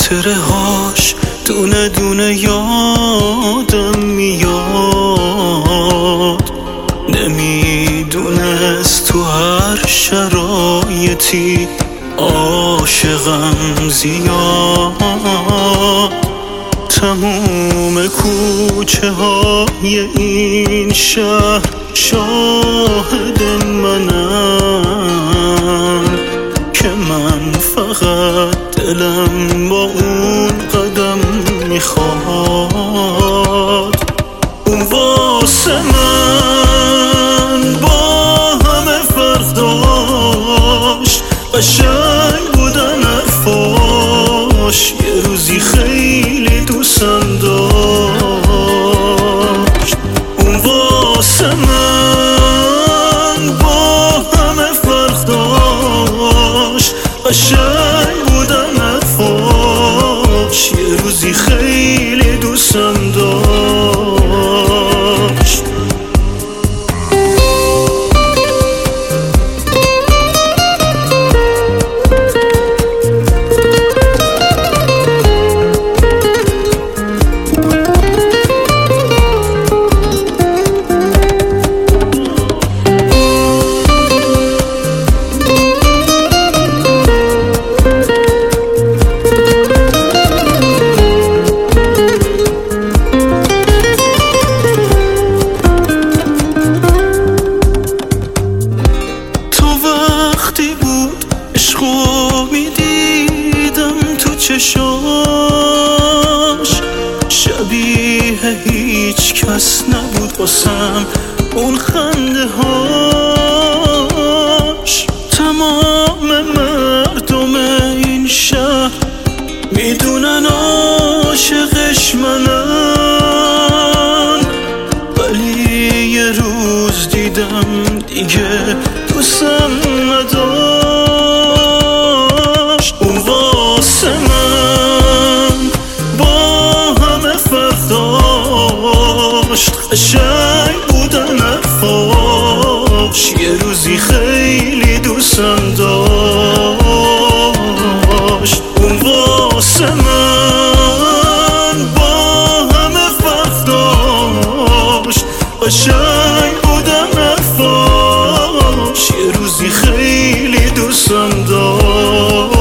خاطره هاش دونه دونه یادم میاد. نمیدونست تو هر شرایطی عاشقم زیاد. تموم کوچه های این شهر شاهد منن که من فقط دلم با اون قدم میخواد. اون واسه من با همه فرق داشت، قشنگ بودن حرفاش، یه روزی خیلی دوستم داشت. اون واسه من با همه فرق داشت، قشنگ بودن حرفاش، یه روزی خیلی دوستم داشت. چشاش شبیه هیچ کس نبود واسم، اون خنده هاش. تمام مردم این شهر میدونن عاشقش منن، ولی یه روز دیدم دیگه دوستم نداشت. اون واسه من با همه فرق داشت، قشنگ بودن حرفاش، یه روزی خیلی دوستم داشت. اون واسه من با همه فرق داشت، قشنگ بودن حرفاش، یه روزی خیلی دوستم داشت.